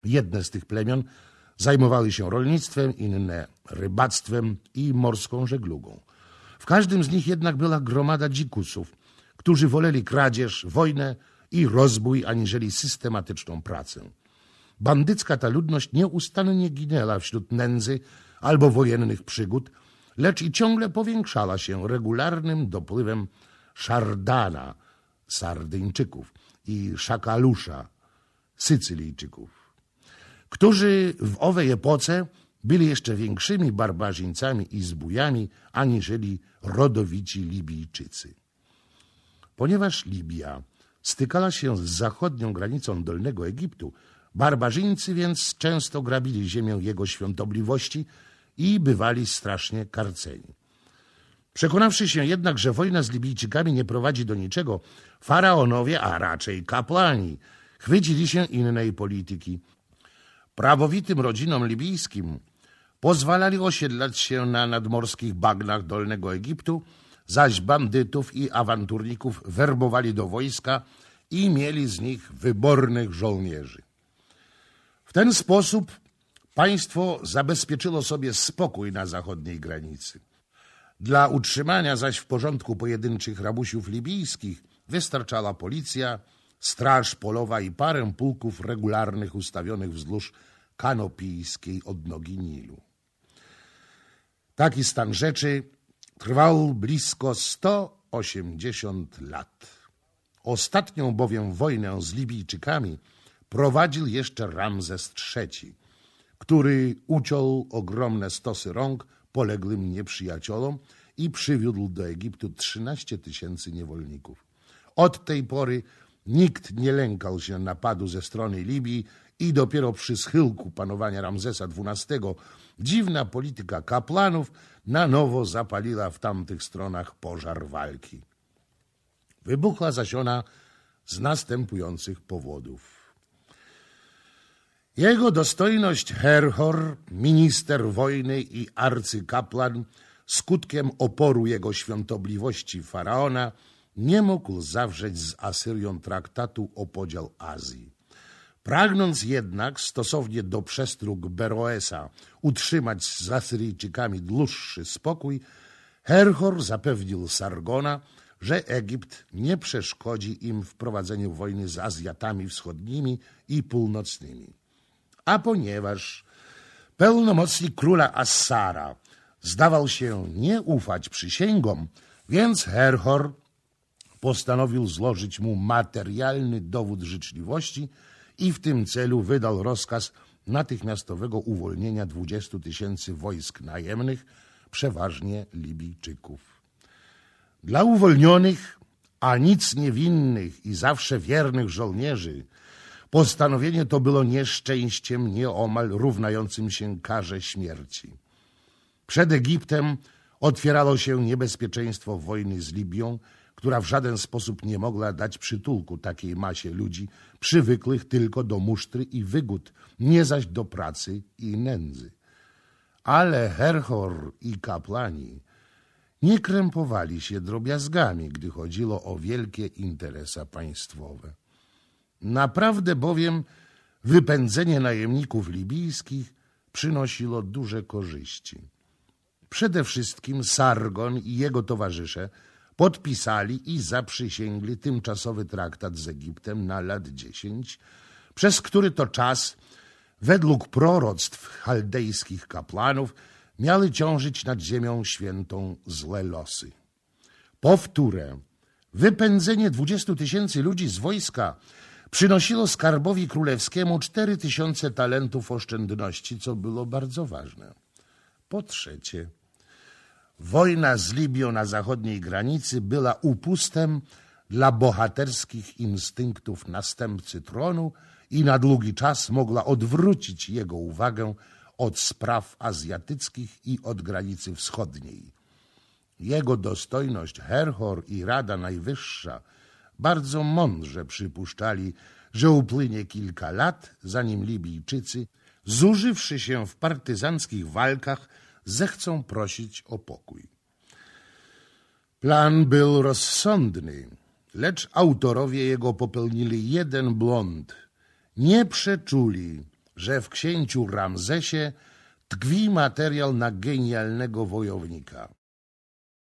Jedne z tych plemion zajmowały się rolnictwem, inne rybactwem i morską żeglugą. W każdym z nich jednak była gromada dzikusów, którzy woleli kradzież, wojnę i rozbój, aniżeli systematyczną pracę. Bandycka ta ludność nieustannie ginęła wśród nędzy albo wojennych przygód, lecz i ciągle powiększała się regularnym dopływem szardana, Sardyńczyków, i szakalusza, Sycylijczyków, którzy w owej epoce byli jeszcze większymi barbarzyńcami i zbójami, aniżeli rodowici Libijczycy. Ponieważ Libia stykała się z zachodnią granicą Dolnego Egiptu, barbarzyńcy więc często grabili ziemię jego świątobliwości i bywali strasznie karceni. Przekonawszy się jednak, że wojna z Libijczykami nie prowadzi do niczego, faraonowie, a raczej kapłani, chwycili się innej polityki. Prawowitym rodzinom libijskim pozwalali osiedlać się na nadmorskich bagnach Dolnego Egiptu, zaś bandytów i awanturników werbowali do wojska i mieli z nich wybornych żołnierzy. W ten sposób państwo zabezpieczyło sobie spokój na zachodniej granicy. Dla utrzymania zaś w porządku pojedynczych rabusiów libijskich wystarczała policja, straż polowa i parę pułków regularnych ustawionych wzdłuż kanopijskiej odnogi Nilu. Taki stan rzeczy trwał blisko 180 lat. Ostatnią bowiem wojnę z Libijczykami prowadził jeszcze Ramzes III, który uciął ogromne stosy rąk poległym nieprzyjaciołom i przywiódł do Egiptu 13 000 niewolników. Od tej pory nikt nie lękał się napadu ze strony Libii i dopiero przy schyłku panowania Ramzesa XII dziwna polityka kapłanów na nowo zapaliła w tamtych stronach pożar walki. Wybuchła zaś ona z następujących powodów. Jego dostojność Herhor, minister wojny i arcykapłan, skutkiem oporu jego świątobliwości faraona, nie mógł zawrzeć z Asyrią traktatu o podział Azji. Pragnąc jednak, stosownie do przestróg Beroesa, utrzymać z Asyryjczykami dłuższy spokój, Herhor zapewnił Sargona, że Egipt nie przeszkodzi im w prowadzeniu wojny z Azjatami wschodnimi i północnymi. A ponieważ pełnomocnik króla Assara zdawał się nie ufać przysięgom, więc Herhor postanowił złożyć mu materialny dowód życzliwości i w tym celu wydał rozkaz natychmiastowego uwolnienia 20 000 wojsk najemnych, przeważnie Libijczyków. Dla uwolnionych, a nic niewinnych i zawsze wiernych żołnierzy postanowienie to było nieszczęściem nieomal równającym się karze śmierci. Przed Egiptem otwierało się niebezpieczeństwo wojny z Libią, która w żaden sposób nie mogła dać przytulku takiej masie ludzi przywykłych tylko do musztry i wygód, nie zaś do pracy i nędzy. Ale Herhor i kapłani nie krępowali się drobiazgami, gdy chodziło o wielkie interesa państwowe. Naprawdę bowiem wypędzenie najemników libijskich przynosiło duże korzyści. Przede wszystkim Sargon i jego towarzysze podpisali i zaprzysięgli tymczasowy traktat z Egiptem na lat 10, przez który to czas, według proroctw chaldejskich kapłanów, miały ciążyć nad ziemią świętą złe losy. Powtórę, wypędzenie 20 000 ludzi z wojska przynosiło skarbowi królewskiemu 4000 talentów oszczędności, co było bardzo ważne. Po trzecie, wojna z Libią na zachodniej granicy była upustem dla bohaterskich instynktów następcy tronu i na długi czas mogła odwrócić jego uwagę od spraw azjatyckich i od granicy wschodniej. Jego dostojność Herhor i Rada Najwyższa bardzo mądrze przypuszczali, że upłynie kilka lat, zanim Libijczycy, zużywszy się w partyzanckich walkach, zechcą prosić o pokój. Plan był rozsądny, lecz autorowie jego popełnili jeden błąd. Nie przeczuli, że w księciu Ramzesie tkwi materiał na genialnego wojownika.